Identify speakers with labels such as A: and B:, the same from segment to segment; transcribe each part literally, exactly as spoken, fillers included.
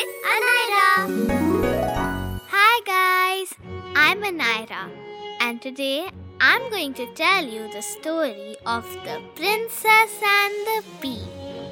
A: with Anaira. Hi guys, I'm Anaira and today I'm going to tell you the story of the princess and the pea.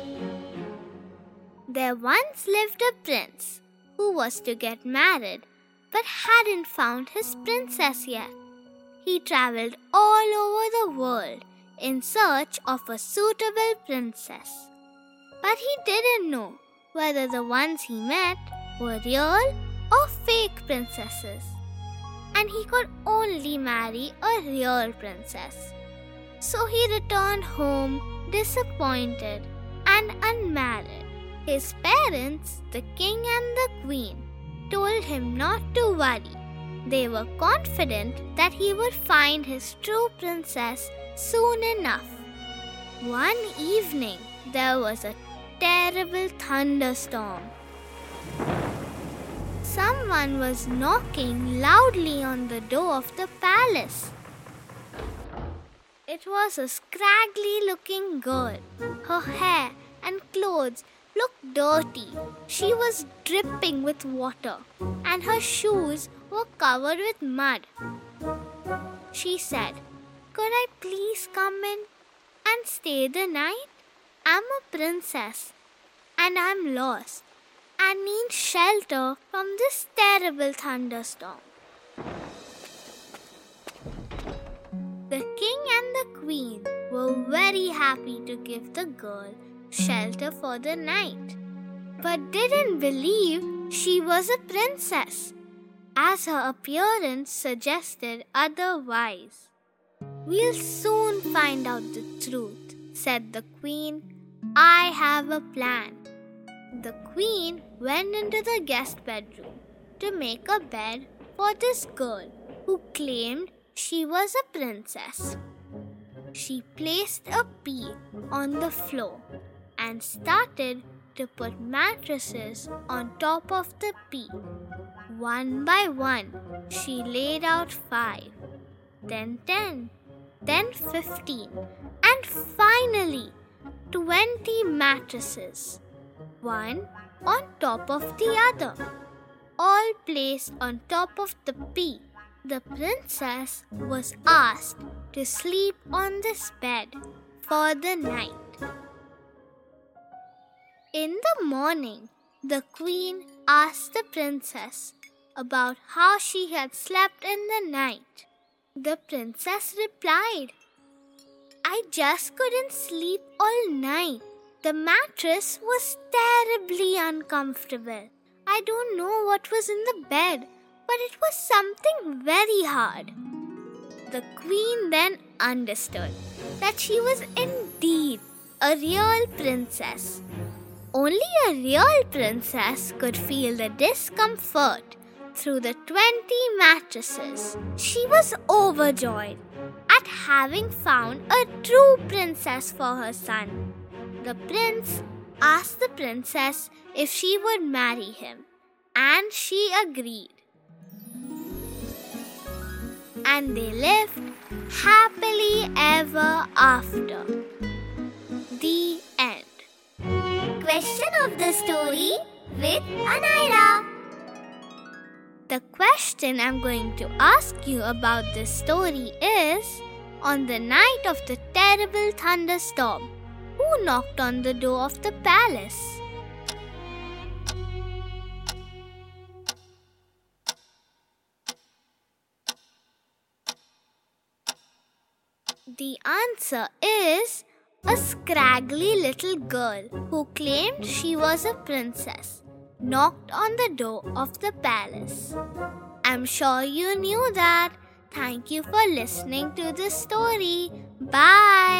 A: There once lived a prince who was to get married but hadn't found his princess yet. He traveled all over the world in search of a suitable princess. But he didn't know whether the ones he met were real or fake princesses. And he could only marry a real princess. So he returned home disappointed and unmarried. His parents, the king and the queen, told him not to worry. They were confident that he would find his true princess soon enough. One evening, there was a terrible thunderstorm. Someone was knocking loudly on the door of the palace. It was a scraggly-looking girl. Her hair and clothes looked dirty. She was dripping with water, and her shoes were covered with mud. She said, "Could I please come in and stay the night? I'm a princess, and I'm lost and need shelter from this terrible thunderstorm." The king and the queen were very happy to give the girl shelter for the night, but didn't believe she was a princess, as her appearance suggested otherwise. "We'll soon find out the truth," said the queen. "I have a plan." The queen went into the guest bedroom to make a bed for this girl who claimed she was a princess. She placed a pea on the floor and started to put mattresses on top of the pea. One by one, she laid out five, then ten, then fifteen, and finally twenty mattresses, one on top of the other, all placed on top of the pea. The princess was asked to sleep on this bed for the night. In the morning, the queen asked the princess about how she had slept in the night. The princess replied, "I just couldn't sleep all night. The mattress was terribly uncomfortable. I don't know what was in the bed, but it was something very hard." The queen then understood that she was indeed a real princess. Only a real princess could feel the discomfort through the twenty mattresses. She was overjoyed at having found a true princess for her son. The prince asked the princess if she would marry him, and she agreed. And they lived happily ever after. The end. Question of the story with Anaira. The question I'm going to ask you about this story is, on the night of the terrible thunderstorm, who knocked on the door of the palace? The answer is a scraggly little girl who claimed she was a princess knocked on the door of the palace. I'm sure you knew that. Thank you for listening to this story. Bye.